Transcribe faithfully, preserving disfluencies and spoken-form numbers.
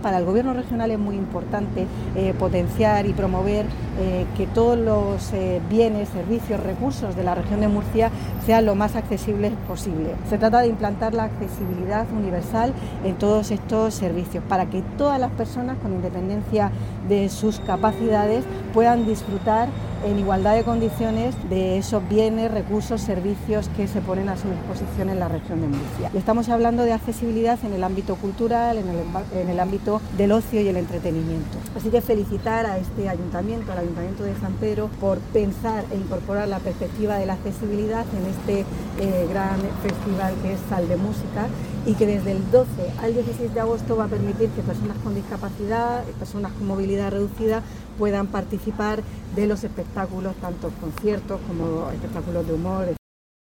Para el Gobierno regional es muy importante eh, potenciar y promover eh, que todos los eh, bienes, servicios, recursos de la región de Murcia sean lo más accesibles posible. Se trata de implantar la accesibilidad universal en todos estos servicios para que todas las personas, con independencia de sus capacidades, puedan disfrutar en igualdad de condiciones de esos bienes, recursos, servicios que se ponen a su disposición en la región de Murcia. Y estamos hablando de accesibilidad en el ámbito cultural, en el, en el ámbito del ocio y el entretenimiento. Así que felicitar a este ayuntamiento, al Ayuntamiento de San Pedro, por pensar e incorporar la perspectiva de la accesibilidad en este eh, gran festival que es Sal de Música, y que desde el doce al dieciséis de agosto va a permitir que personas con discapacidad, personas con movilidad reducida, puedan participar de los espectáculos, tanto conciertos como espectáculos de humor.